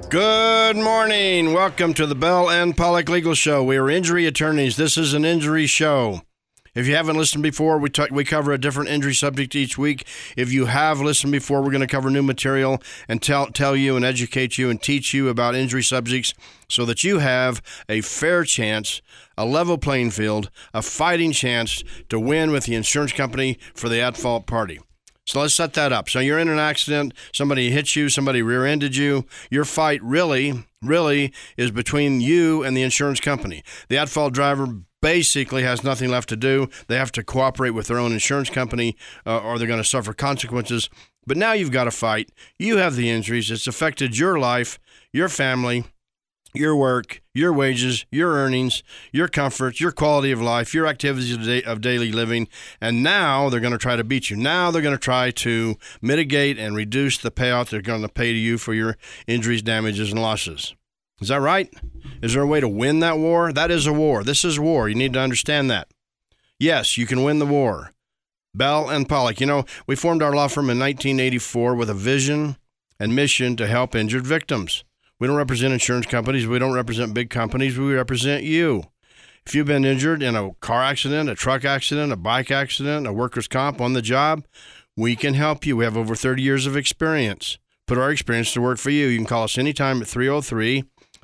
Good morning. Welcome to the Bell and Pollock Legal Show. We are injury attorneys. This is an injury show. If you haven't listened before, we cover a different injury subject each week. If you have listened before, we're going to cover new material and tell you and educate you and teach you about injury subjects so that you have a fair chance, a level playing field, a fighting chance to win with the insurance company for the at-fault party. So let's set that up. So you're in an accident, somebody hits you, somebody rear-ended you. Your fight really is between you and the insurance company. The at-fault driver basically has nothing left to do. They have to cooperate with their own insurance company or they're going to suffer consequences. But now you've got to fight. You have the injuries. It's affected your life, your family, your work, your wages, your earnings, your comfort, your quality of life, your activities of daily living, and now they're going to try to beat you. Now they're going to try to mitigate and reduce the payout they're going to pay to you for your injuries, damages, and losses. Is that right? Is there a way to win that war? That is a war. This is war. You need to understand that. Yes, you can win the war. Bell and Pollock. You know, we formed our law firm in 1984 with a vision and mission to help injured victims. We don't represent insurance companies. We don't represent big companies. We represent you. If you've been injured in a car accident, a truck accident, a bike accident, a workers' comp on the job, we can help you. We have over 30 years of experience. Put our experience to work for you. You can call us anytime at 303-795-5900,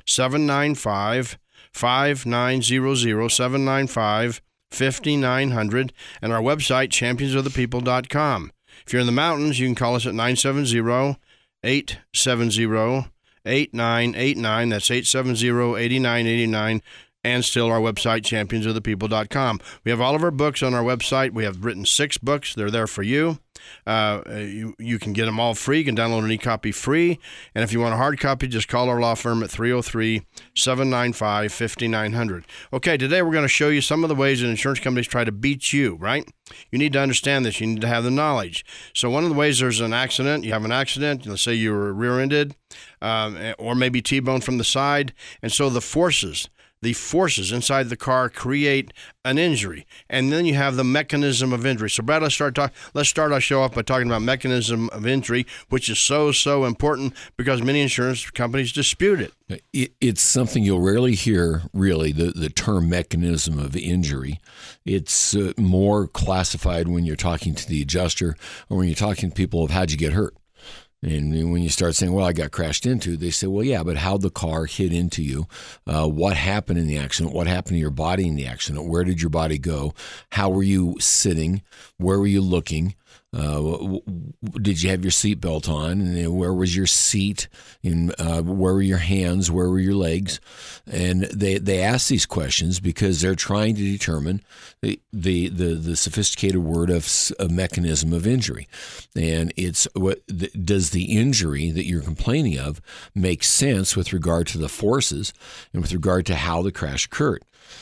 795-5900, and our website, championsofthepeople.com. If you're in the mountains, you can call us at 970-870-8989. That's 870-8989. And still our website, championsofthepeople.com. We have all of our books on our website. We have written 6 books. They're there for you. You can get them all free. You can download an e-copy free. And if you want a hard copy, just call our law firm at 303-795-5900. Okay, today we're going to show you some of the ways that insurance companies try to beat you, right? You need to understand this. You need to have the knowledge. So one of the ways there's an accident, you have an accident, let's say you were rear-ended or maybe T-boned from the side. And so the forces inside the car create an injury, and then you have the mechanism of injury. So, Brad, let's start our show off by talking about mechanism of injury, which is so important because many insurance companies dispute it. It's something you'll rarely hear, really, the term mechanism of injury. It's more classified when you're talking to the adjuster or when you're talking to people of how'd you get hurt. And when you start saying, well, I got crashed into, they say, well, yeah, but how'd the car hit into you? What happened in the accident? What happened to your body in the accident? Where did your body go? How were you sitting? Where were you looking? Did you have your seatbelt on? And where was your seat? And where were your hands? Where were your legs? And they ask these questions because they're trying to determine the sophisticated word of a mechanism of injury. And it's does the injury that you're complaining of make sense with regard to the forces and with regard to how the crash occurred?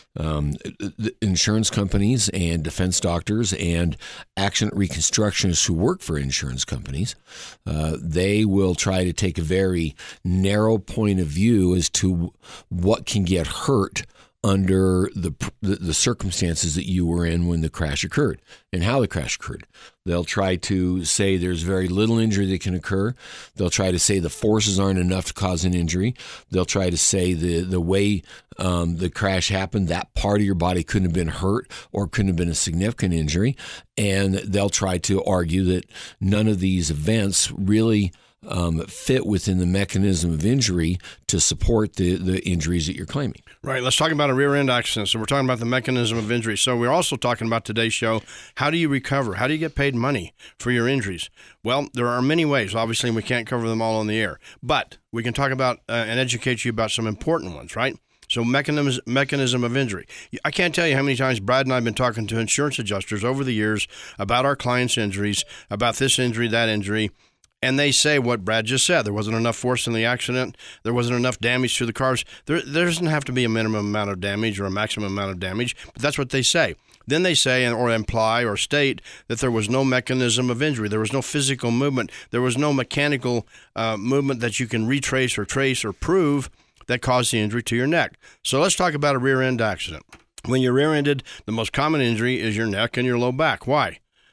The insurance companies and defense doctors and accident reconstructionists who work for insurance companies, they will try to take a very narrow point of view as to what can get hurt under the circumstances that you were in when the crash occurred and how the crash occurred. They'll try to say there's very little injury that can occur. They'll try to say the forces aren't enough to cause an injury. They'll try to say the way the crash happened, that part of your body couldn't have been hurt or couldn't have been a significant injury. And they'll try to argue that none of these events really fit within the mechanism of injury to support the injuries that you're claiming. Right. Let's talk about a rear-end accident. So we're talking about the mechanism of injury. So we're also talking about today's show, how do you recover? How do you get paid money for your injuries? Well, there are many ways. Obviously, we can't cover them all on the air. But we can talk about and educate you about some important ones, right? So mechanism of injury. I can't tell you how many times Brad and I have been talking to insurance adjusters over the years about our clients' injuries, about this injury, that injury. And they say what Brad just said. There wasn't enough force in the accident. There wasn't enough damage to the cars. There doesn't have to be a minimum amount of damage or a maximum amount of damage, but that's what they say. Then they say or imply or state that there was no mechanism of injury. There was no physical movement. There was no mechanical movement that you can retrace or trace or prove that caused the injury to your neck. So let's talk about a rear-end accident. When you're rear-ended, the most common injury is your neck and your low back. Why?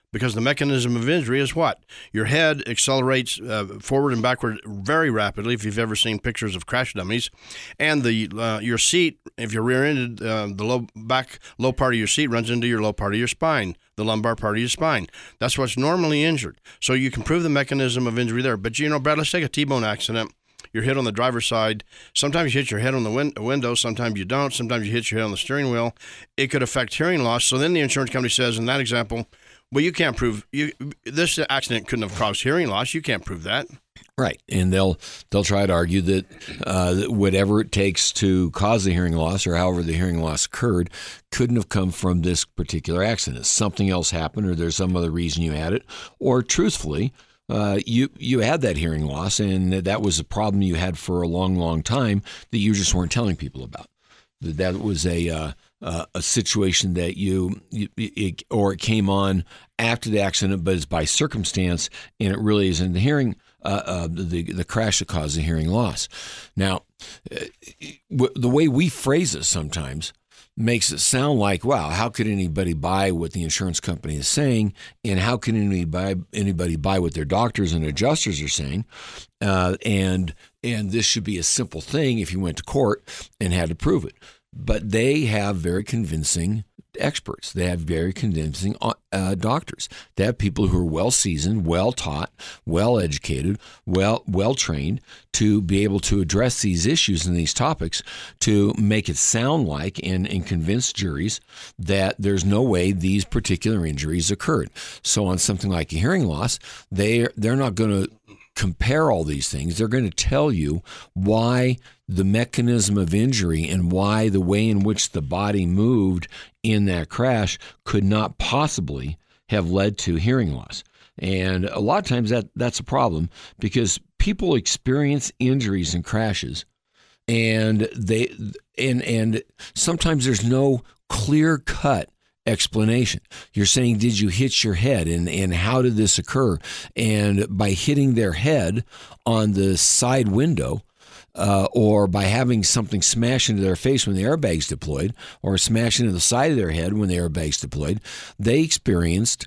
because the mechanism of injury is what? Your head accelerates forward and backward very rapidly, if you've ever seen pictures of crash dummies. And your seat, if you're rear-ended, the low part of your seat runs into your low part of your spine, the lumbar part of your spine. That's what's normally injured. So you can prove the mechanism of injury there. But, Brad, let's take a T-bone accident. You're hit on the driver's side. Sometimes you hit your head on the window. Sometimes you don't. Sometimes you hit your head on the steering wheel. It could affect hearing loss. So then the insurance company says, in that example, well, you can't prove this accident couldn't have caused hearing loss. You can't prove that. Right, and they'll try to argue that whatever it takes to cause the hearing loss, or however the hearing loss occurred, couldn't have come from this particular accident. Something else happened, or there's some other reason you had it, or truthfully, you had that hearing loss, and that was a problem you had for a long, long time that you just weren't telling people about. That was a situation that it came on after the accident, but it's by circumstance, and it really isn't the hearing, the crash that caused the hearing loss. Now, the way we phrase it sometimes makes it sound like, wow, how could anybody buy what the insurance company is saying, and how can anybody buy what their doctors and adjusters are saying? And this should be a simple thing if you went to court and had to prove it. But they have very convincing experts. They have very convincing doctors. They have people who are well-seasoned, well-taught, well-educated, well-trained to be able to address these issues and these topics to make it sound like and convince juries that there's no way these particular injuries occurred. So on something like a hearing loss, they're not going to compare all these things. They're going to tell you why the mechanism of injury and why the way in which the body moved in that crash could not possibly have led to hearing loss. And a lot of times that's a problem because people experience injuries and crashes, and and sometimes there's no clear-cut explanation. You're saying, did you hit your head, and how did this occur? And by hitting their head on the side window, or by having something smash into their face when the airbag's deployed, or smash into the side of their head when the airbag's deployed, they experienced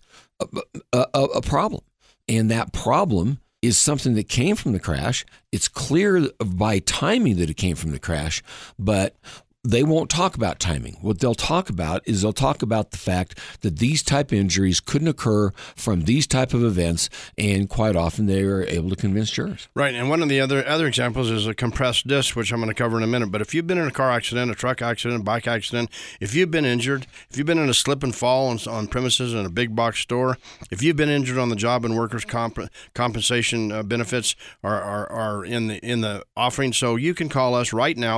a problem. And that problem is something that came from the crash. It's clear by timing that it came from the crash, but they won't talk about timing. What they'll talk about is the fact that these type injuries couldn't occur from these type of events, and quite often they are able to convince jurors. Right, and one of the other examples is a compressed disc, which I'm going to cover in a minute. But if you've been in a car accident, a truck accident, a bike accident, if you've been injured, if you've been in a slip and fall on premises in a big box store, if you've been injured on the job and workers' compensation benefits are in the offering, so you can call us right now,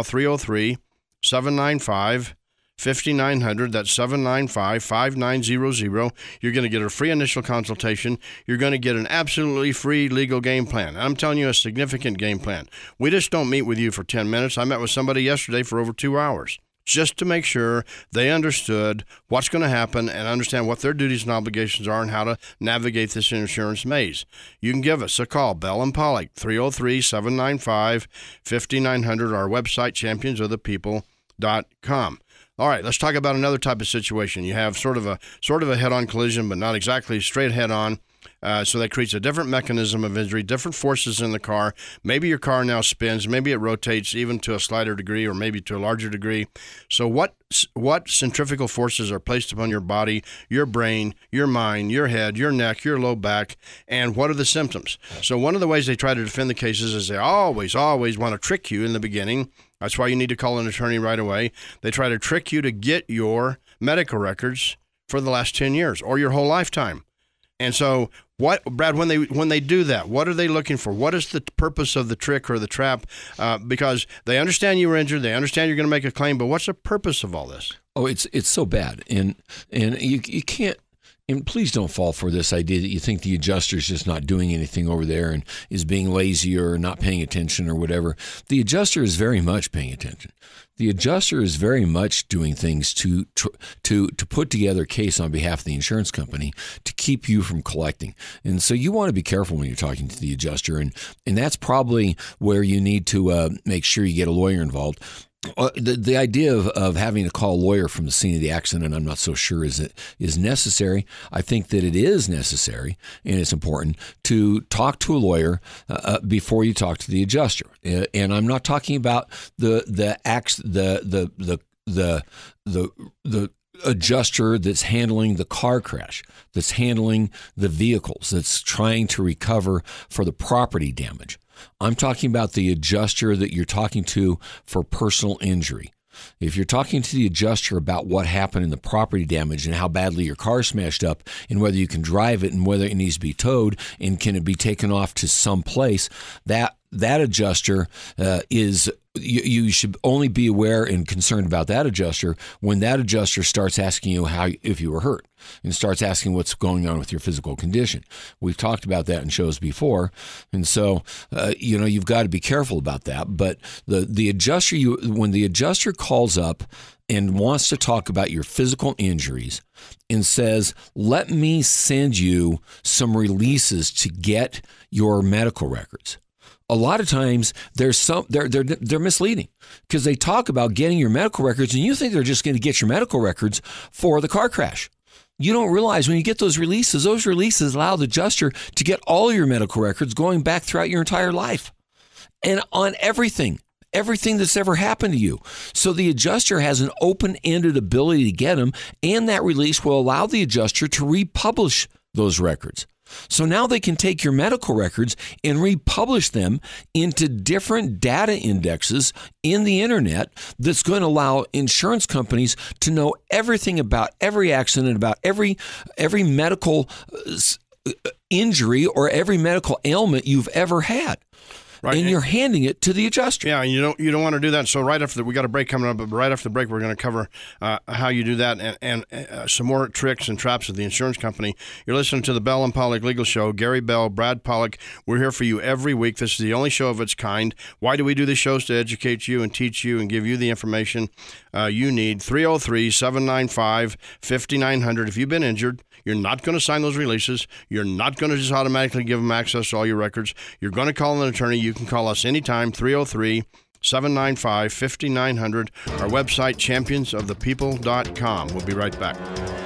303-795-5900. That's 795-5900. You're going to get a free initial consultation. You're going to get an absolutely free legal game plan. And I'm telling you, a significant game plan. We just don't meet with you for 10 minutes. I met with somebody yesterday for over 2 hours just to make sure they understood what's going to happen and understand what their duties and obligations are and how to navigate this insurance maze. You can give us a call, Bell and Pollock, 303-795-5900, our website, championsofthepeople.com. All right, let's talk about another type of situation. You have sort of a head-on collision, but not exactly straight head-on. So that creates a different mechanism of injury, different forces in the car. Maybe your car now spins, maybe it rotates even to a slighter degree or maybe to a larger degree. So what centrifugal forces are placed upon your body, your brain, your mind, your head, your neck, your low back, and what are the symptoms? So one of the ways they try to defend the cases is they always want to trick you in the beginning. That's why you need to call an attorney right away. They try to trick you to get your medical records for the last 10 years or your whole lifetime. And so, Brad, when they do that, what are they looking for? What is the purpose of the trick or the trap? Because they understand you were injured, they understand you're going to make a claim, but what's the purpose of all this? Oh, it's so bad, and you can't. And please don't fall for this idea that you think the adjuster's just not doing anything over there and is being lazy or not paying attention or whatever. The adjuster is very much paying attention. The adjuster is very much doing things to put together a case on behalf of the insurance company to keep you from collecting. And so you want to be careful when you're talking to the adjuster, and that's probably where you need to make sure you get a lawyer involved. The idea of having to call a lawyer from the scene of the accident, I'm not so sure is necessary. I think that it is necessary, and it's important to talk to a lawyer before you talk to the adjuster. And I'm not talking about the adjuster that's handling the car crash, that's handling the vehicles, that's trying to recover for the property damage. I'm talking about the adjuster that you're talking to for personal injury. If you're talking to the adjuster about what happened in the property damage and how badly your car smashed up and whether you can drive it and whether it needs to be towed and can it be taken off to some place, that adjuster is... You should only be aware and concerned about that adjuster when that adjuster starts asking you if you were hurt and starts asking what's going on with your physical condition. We've talked about that in shows before, and so you've got to be careful about that. But the adjuster, when the adjuster calls up and wants to talk about your physical injuries and says, "Let me send you some releases to get your medical records." A lot of times they're misleading because they talk about getting your medical records and you think they're just going to get your medical records for the car crash. You don't realize when you get those releases allow the adjuster to get all your medical records going back throughout your entire life and on everything that's ever happened to you. So the adjuster has an open-ended ability to get them, and that release will allow the adjuster to republish those records. So now they can take your medical records and republish them into different data indexes in the internet that's going to allow insurance companies to know everything about every accident, about every medical injury or every medical ailment you've ever had. Right. And you're handing it to the adjuster. Yeah, and you don't want to do that. So right after we got a break coming up, but right after the break, we're going to cover how you do that and some more tricks and traps of the insurance company. You're listening to the Bell and Pollock Legal Show. Gary Bell, Brad Pollock. We're here for you every week. This is the only show of its kind. Why do we do these shows? To educate you and teach you and give you the information you need. 303-795-5900. If you've been injured, you're not going to sign those releases. You're not going to just automatically give them access to all your records. You're going to call an attorney. You can call us anytime, 303-795-5900. Our website, championsofthepeople.com. We'll be right back.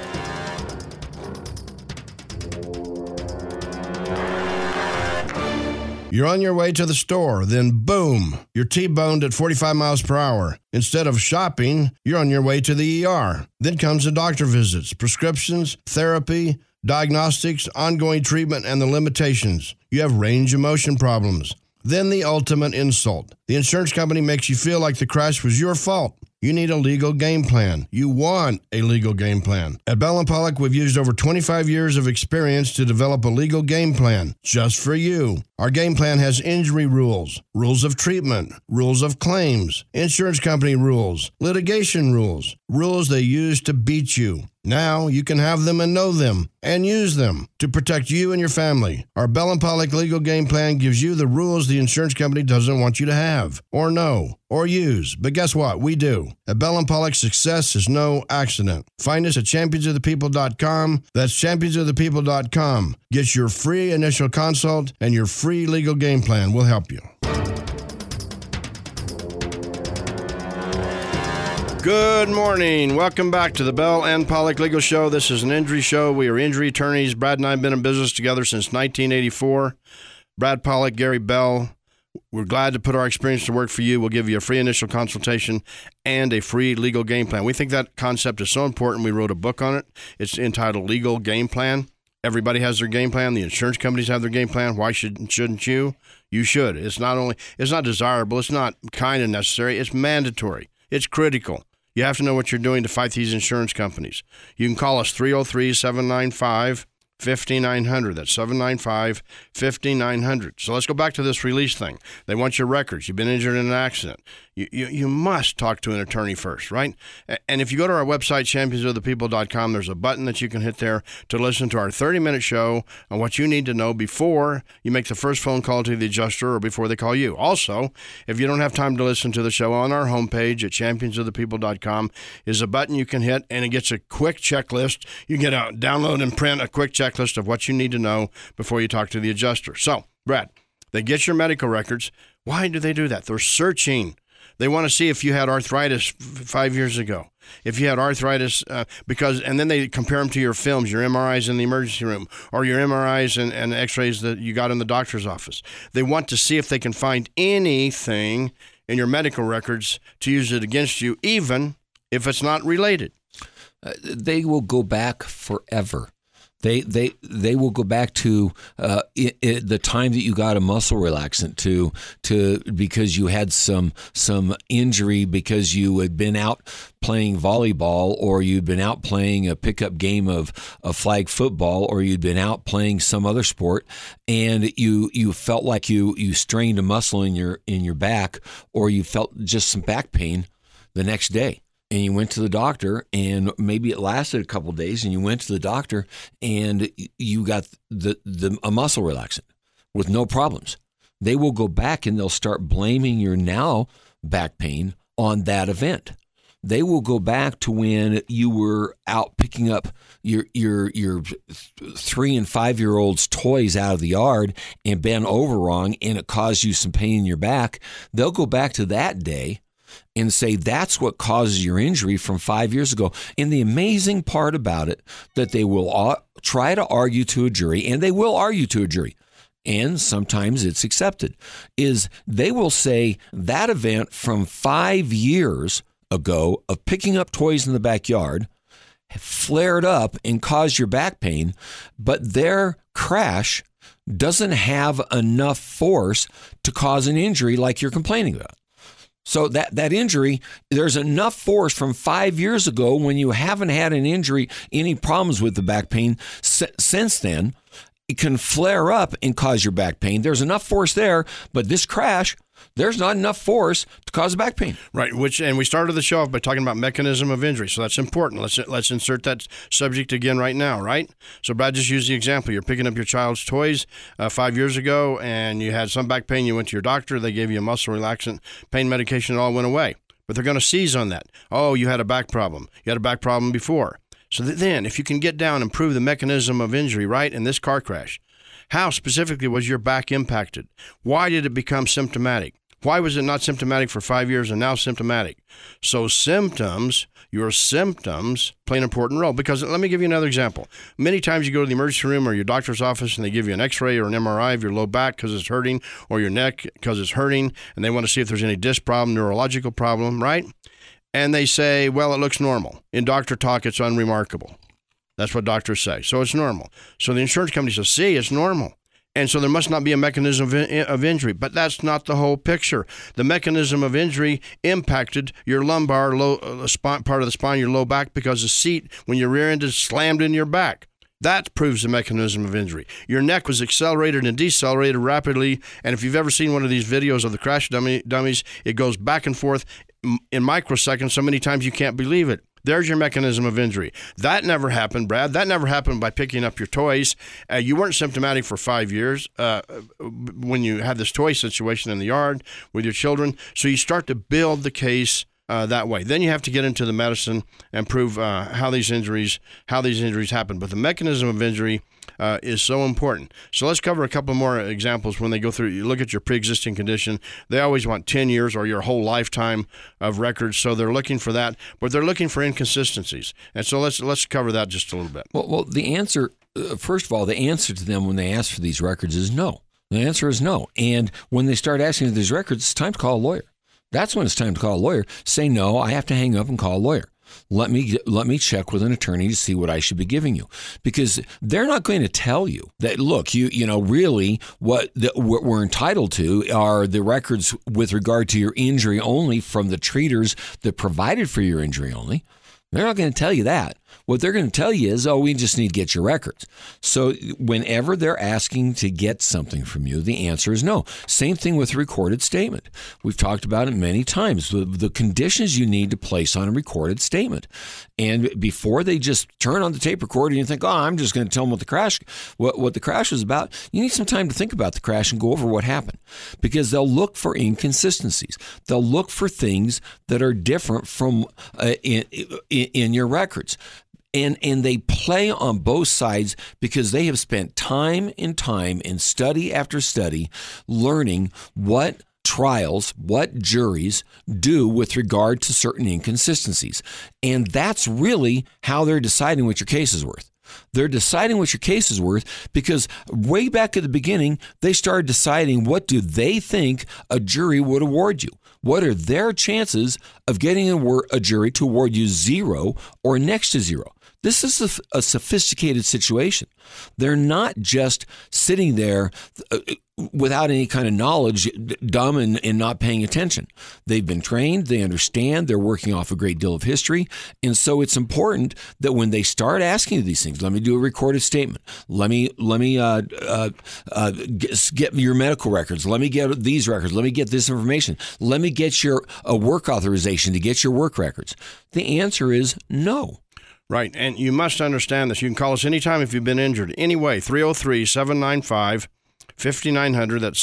You're on your way to the store, then boom, you're T-boned at 45 miles per hour. Instead of shopping, you're on your way to the ER. Then comes the doctor visits, prescriptions, therapy, diagnostics, ongoing treatment, and the limitations. You have range of motion problems. Then the ultimate insult. The insurance company makes you feel like the crash was your fault. You need a legal game plan. You want a legal game plan. At Bell & Pollock, we've used over 25 years of experience to develop a legal game plan just for you. Our game plan has injury rules, rules of treatment, rules of claims, insurance company rules, litigation rules, rules they use to beat you. Now you can have them and know them and use them to protect you and your family. Our Bell & Pollock legal game plan gives you the rules the insurance company doesn't want you to have or know or use. But guess what? We do. At Bell & Pollock, success is no accident. Find us at championsofthepeople.com. That's championsofthepeople.com. Get your free initial consult and your free legal game plan. We'll help you. Good morning. Welcome back to the Bell and Pollock Legal Show. This is an injury show. We are injury attorneys. Brad and I have been in business together since 1984. Brad Pollock, Gary Bell. We're glad to put our experience to work for you. We'll give you a free initial consultation and a free legal game plan. We think that concept is so important. We wrote a book on it. It's entitled Legal Game Plan. Everybody has their game plan. The insurance companies have their game plan. Why shouldn't you? You should. It's not desirable. It's not kind of necessary. It's mandatory. It's critical. You have to know what you're doing to fight these insurance companies. You can call us 303-795-5900. That's 795-5900. So let's go back to this release thing. They want your records. You've been injured in an accident. You must talk to an attorney first, right? And if you go to our website, championsofthepeople.com, there's a button that you can hit there to listen to our 30-minute show on what you need to know before you make the first phone call to the adjuster or before they call you. Also, if you don't have time to listen to the show, on our homepage at championsofthepeople.com is a button you can hit, and it gets a quick checklist. You can download and print a quick checklist of what you need to know before you talk to the adjuster. So, Brad, they get your medical records. Why do they do that? They're searching. They want to see if you had arthritis 5 years ago. If you had arthritis, and then they compare them to your films, your MRIs in the emergency room, or your MRIs and x-rays that you got in the doctor's office. They want to see if they can find anything in your medical records to use it against you, even if it's not related. They will go back forever. They will go back to the time that you got a muscle relaxant to because you had some injury because you had been out playing volleyball, or you'd been out playing a pickup game of flag football, or you'd been out playing some other sport, and you felt like you strained a muscle in your back, or you felt just some back pain the next day. And you went to the doctor, and maybe it lasted a couple of days, and you went to the doctor and you got a muscle relaxant with no problems. They will go back and they'll start blaming your now back pain on that event. They will go back to when you were out picking up your 3 and 5 year olds' toys out of the yard and bent over wrong, and it caused you some pain in your back. They'll go back to that day and say that's what causes your injury from 5 years ago. And the amazing part about it, that they will try to argue to a jury, and they will argue to a jury, and sometimes it's accepted, is they will say that event from 5 years ago of picking up toys in the backyard flared up and caused your back pain, but their crash doesn't have enough force to cause an injury like you're complaining about. So that injury, there's enough force from 5 years ago when you haven't had an injury, any problems with the back pain since then. It can flare up and cause your back pain. There's enough force there, but this crash, there's not enough force to cause back pain. Right, and we started the show off by talking about mechanism of injury, so that's important. Let's insert that subject again right now, right? So Brad just used the example. You're picking up your child's toys 5 years ago, and you had some back pain. You went to your doctor. They gave you a muscle relaxant, pain medication. It all went away. But they're going to seize on that. Oh, you had a back problem. You had a back problem before. So then, if you can get down and prove the mechanism of injury, right, in this car crash, how specifically was your back impacted? Why did it become symptomatic? Why was it not symptomatic for 5 years and now symptomatic? So your symptoms play an important role. Because let me give you another example. Many times you go to the emergency room or your doctor's office and they give you an x-ray or an MRI of your low back because it's hurting, or your neck because it's hurting, and they want to see if there's any disc problem, neurological problem, right? And they say, well, it looks normal. In doctor talk, it's unremarkable. That's what doctors say. So it's normal. So the insurance company says, see, it's normal. And so there must not be a mechanism of injury. But that's not the whole picture. The mechanism of injury impacted your lumbar part of the spine, your low back, because the seat, when you're rear-ended, slammed in your back. That proves the mechanism of injury. Your neck was accelerated and decelerated rapidly. And if you've ever seen one of these videos of the crash dummies, it goes back and forth in microseconds so many times you can't believe it. There's your mechanism of injury. That never happened, Brad. That never happened by picking up your toys. You weren't symptomatic for 5 years when you had this toy situation in the yard with your children. So you start to build the case that way. Then you have to get into the medicine and prove how these injuries happen. But the mechanism of injury is so important. So let's cover a couple more examples. When they go through, you look at your pre-existing condition, they always want 10 years or your whole lifetime of records. So they're looking for that, but they're looking for inconsistencies. And so let's cover that just a little bit. Well, the answer, first of all, the answer to them when they ask for these records is no. The answer is no. And when they start asking for these records, it's time to call a lawyer. That's when it's time to call a lawyer. Say, no, I have to hang up and call a lawyer. Let me check with an attorney to see what I should be giving you, because they're not going to tell you that, look, you know, really what we're entitled to are the records with regard to your injury only from the treaters that provided for your injury only. They're not going to tell you that. What they're going to tell you is, oh, we just need to get your records. So whenever they're asking to get something from you, the answer is no. Same thing with a recorded statement. We've talked about it many times, the conditions you need to place on a recorded statement. And before they just turn on the tape recorder and you think, oh, I'm just going to tell them what the crash was about, you need some time to think about the crash and go over what happened, because they'll look for inconsistencies. They'll look for things that are different from in your records. And they play on both sides because they have spent time and study after study learning what trials, what juries do with regard to certain inconsistencies. And that's really how they're deciding what your case is worth. They're deciding what your case is worth because way back at the beginning, they started deciding what do they think a jury would award you. What are their chances of getting a jury to award you 0 or next to 0? This is a sophisticated situation. They're not just sitting there without any kind of knowledge, dumb and not paying attention. They've been trained, they understand, they're working off a great deal of history. And so it's important that when they start asking you these things, let me do a recorded statement. Let me get your medical records. Let me get these records. Let me get this information. Let me get your work authorization to get your work records. The answer is no. Right, and you must understand this. You can call us anytime if you've been injured. Anyway, 303-795-5900. That's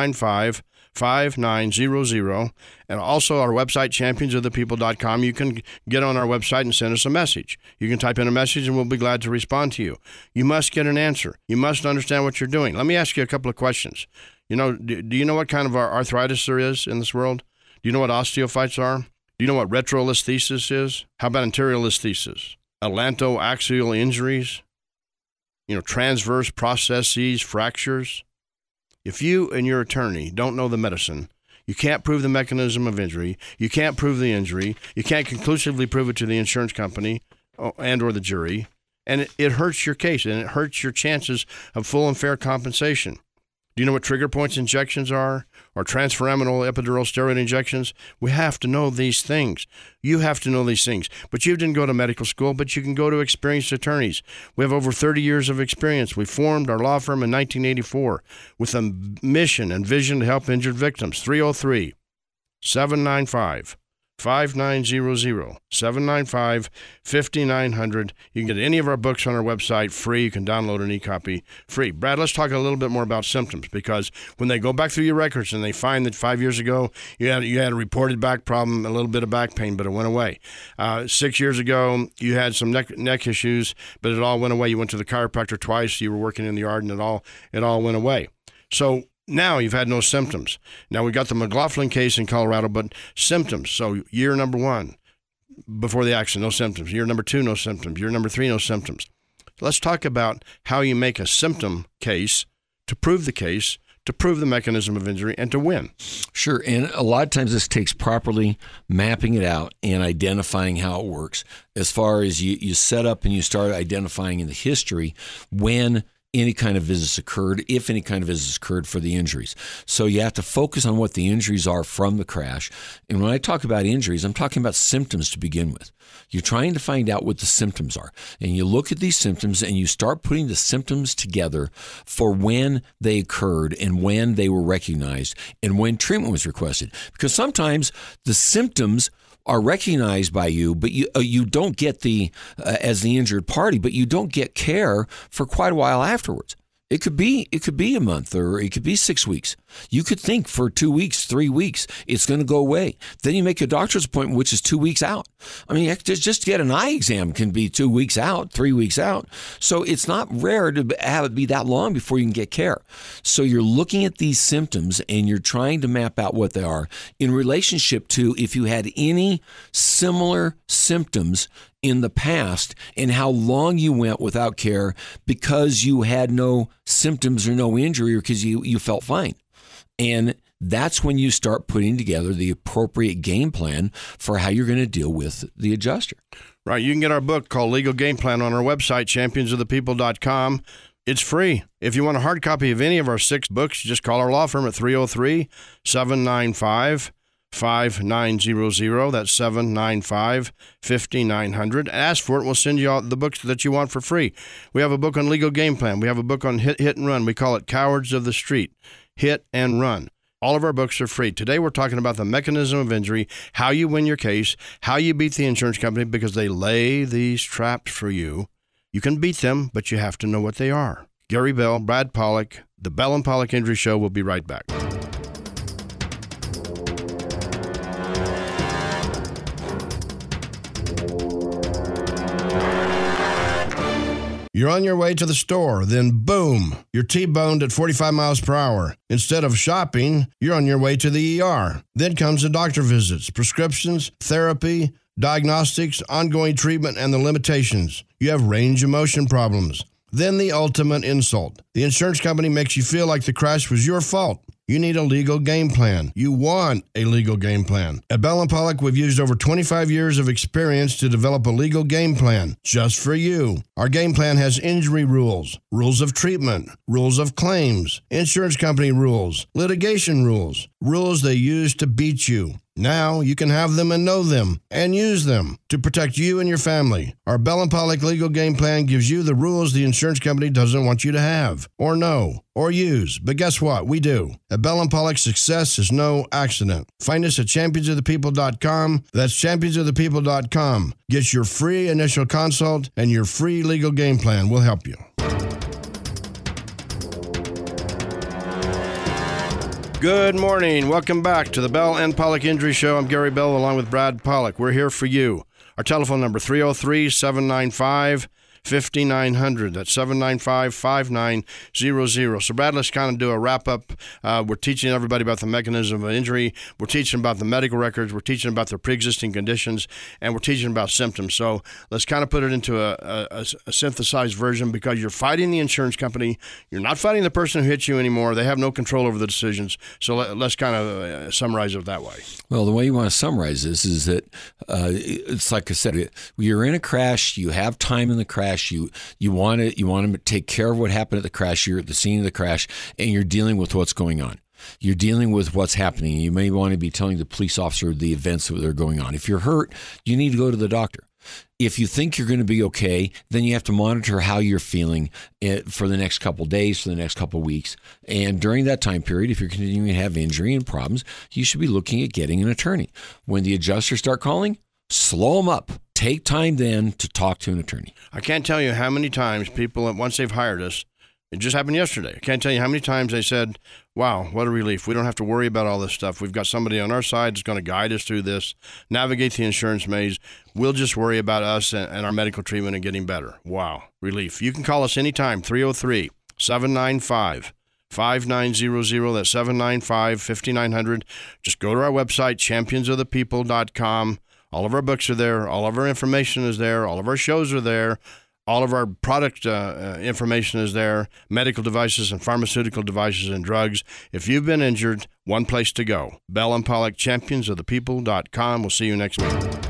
795-5900. And also our website, championsofthepeople.com. You can get on our website and send us a message. You can type in a message and we'll be glad to respond to you. You must get an answer. You must understand what you're doing. Let me ask you a couple of questions. You know, do you know what kind of arthritis there is in this world? Do you know what osteophytes are? Do you know what retrolisthesis is? How about anteriolisthesis? Atlantoaxial injuries, transverse processes, fractures. If you and your attorney don't know the medicine, you can't prove the mechanism of injury, you can't prove the injury, you can't conclusively prove it to the insurance company and or the jury, and it hurts your case, and it hurts your chances of full and fair compensation. Do you know what trigger points injections are, or transforaminal epidural steroid injections? We have to know these things. You have to know these things. But you didn't go to medical school, but you can go to experienced attorneys. We have over 30 years of experience. We formed our law firm in 1984 with a mission and vision to help injured victims. 303-795-5900, 795-5900. You can get any of our books on our website free. You can download an e-copy free. Brad, let's talk a little bit more about symptoms, because when they go back through your records and they find that 5 years ago you had a reported back problem, a little bit of back pain, but it went away. 6 years ago you had some neck issues, but it all went away. You went to the chiropractor twice. You were working in the yard, and it all went away. So now you've had no symptoms. Now we got the McLaughlin case in Colorado, but symptoms. So year number 1, before the accident, no symptoms. Year number 2, no symptoms. Year number 3, no symptoms. Let's talk about how you make a symptom case to prove the case, to prove the mechanism of injury, and to win. Sure, and a lot of times this takes properly mapping it out and identifying how it works. As far as you set up and you start identifying in the history when any kind of visits occurred, if any kind of visits occurred for the injuries. So you have to focus on what the injuries are from the crash. And when I talk about injuries, I'm talking about symptoms to begin with. You're trying to find out what the symptoms are. And you look at these symptoms and you start putting the symptoms together for when they occurred and when they were recognized and when treatment was requested. Because sometimes the symptoms are recognized by you, but you don't get as the injured party, but you don't get care for quite a while afterwards. It could be a month, or it could be 6 weeks. You could think for 2 weeks, 3 weeks, it's going to go away. Then you make a doctor's appointment, which is 2 weeks out. I mean, just to get an eye exam can be 2 weeks out, 3 weeks out. So it's not rare to have it be that long before you can get care. So you're looking at these symptoms and you're trying to map out what they are in relationship to if you had any similar symptoms in the past and how long you went without care because you had no symptoms or no injury or because you felt fine. And that's when you start putting together the appropriate game plan for how you're going to deal with the adjuster. Right. You can get our book called Legal Game Plan on our website, championsofthepeople.com. It's free. If you want a hard copy of any of our 6 books, just call our law firm at 303-795-5900. That's 795-5900. Ask for it. We'll send you all the books that you want for free. We have a book on legal game plan. We have a book on hit and run. We call it Cowards of the Street. Hit and run. All of our books are free. Today we're talking about the mechanism of injury, how you win your case, how you beat the insurance company because they lay these traps for you. You can beat them, but you have to know what they are. Gary Bell, Brad Pollock, the Bell and Pollock Injury Show will be right back. You're on your way to the store, then boom, you're T-boned at 45 miles per hour. Instead of shopping, you're on your way to the ER. Then comes the doctor visits, prescriptions, therapy, diagnostics, ongoing treatment, and the limitations. You have range of motion problems. Then the ultimate insult. The insurance company makes you feel like the crash was your fault. You need a legal game plan. You want a legal game plan. At Bell & Pollock, we've used over 25 years of experience to develop a legal game plan just for you. Our game plan has injury rules, rules of treatment, rules of claims, insurance company rules, litigation rules, rules they use to beat you. Now you can have them and know them and use them to protect you and your family. Our Bell & Pollock legal game plan gives you the rules the insurance company doesn't want you to have or know or use. But guess what? We do. At Bell & Pollock, success is no accident. Find us at championsofthepeople.com. That's championsofthepeople.com. Get your free initial consult and your free legal game plan. We'll help you. Good morning. Welcome back to the Bell & Pollock Injury Show. I'm Gary Bell along with Brad Pollock. We're here for you. Our telephone number, 303-795-5900. That's 795-5900. So, Brad, let's kind of do a wrap-up. We're teaching everybody about the mechanism of injury. We're teaching about the medical records. We're teaching about their pre-existing conditions. And we're teaching about symptoms. So let's kind of put it into a synthesized version because you're fighting the insurance company. You're not fighting the person who hit you anymore. They have no control over the decisions. So let's kind of summarize it that way. Well, the way you want to summarize this is that it's like I said, you're in a crash. You have time in the crash. You want to take care of what happened at the crash. You're at the scene of the crash, and you're dealing with what's going on. You're dealing with what's happening. You may want to be telling the police officer the events that are going on. If you're hurt, you need to go to the doctor. If you think you're going to be okay, then you have to monitor how you're feeling for the next couple of days, for the next couple of weeks. And during that time period, if you're continuing to have injury and problems, you should be looking at getting an attorney. When the adjusters start calling, slow them up. Take time then to talk to an attorney. I can't tell you how many times people, once they've hired us, it just happened yesterday. I can't tell you how many times they said, wow, what a relief. We don't have to worry about all this stuff. We've got somebody on our side that's going to guide us through this, navigate the insurance maze. We'll just worry about us and our medical treatment and getting better. Wow, relief. You can call us anytime, 303-795-5900. That's 795-5900. Just go to our website, championsofthepeople.com. All of our books are there. All of our information is there. All of our shows are there. All of our product information is there. Medical devices and pharmaceutical devices and drugs. If you've been injured, one place to go. Bell & Pollock, championsofthepeople.com. We'll see you next week.